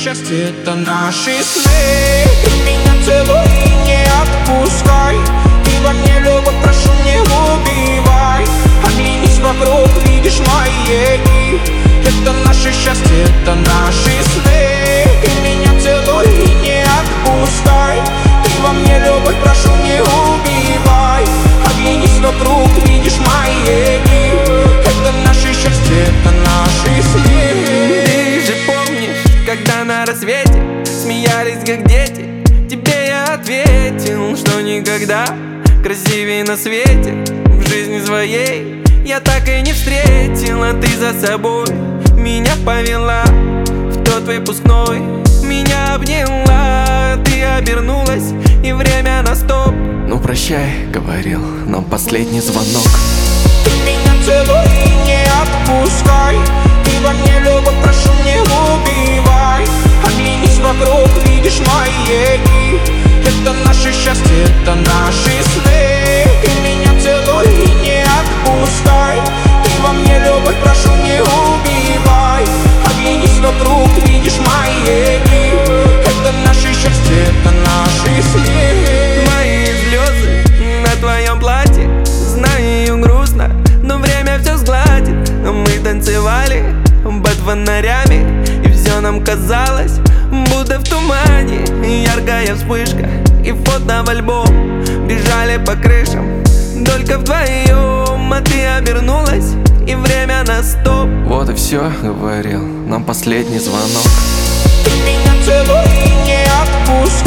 счастье, это наши сны. Ты меня целуй и не отпускай. Ты во мне любовь, прошу, не убивай. Оглянись вокруг, видишь мои дни. Это наше счастье, это наши сны. Ты меня целуй и не отпускай. Ты во мне любовь, прошу, не убивай. Оглянись вокруг, видишь мои дни. Это наше счастье, это наши сны. Ты же помнишь, когда на рассвете смеялись как дети? Тебе я ответил, что никогда красивее на свете в жизни своей я так и не встретил. А ты за собой меня повела в тот выпускной, меня обняла, ты обернулась, и время на стоп. Ну прощай, говорил нам последний звонок. Ты меня целуй и не отпускай. Ты во мне любовь, прошу, не убивай. Оглянись вокруг, видишь мои дни. Это наше счастье, это наши сны. Ты меня целуй и не отпускай. Ты во мне любовь, прошу, не убивай. Оглянись вокруг, видишь мои дни. Это наше счастье, это наши сны. Мои слезы на твоем платье, знаю, грустно, но время все сгладит. Мы танцевали под фонарями, и все нам казалось, будто в тумане. Яркая вспышка и фото в альбом бежали по крышам только вдвоем. А ты обернулась, и время на стоп. Вот и все, говорил нам последний звонок. Ты меня целуй и не отпускай.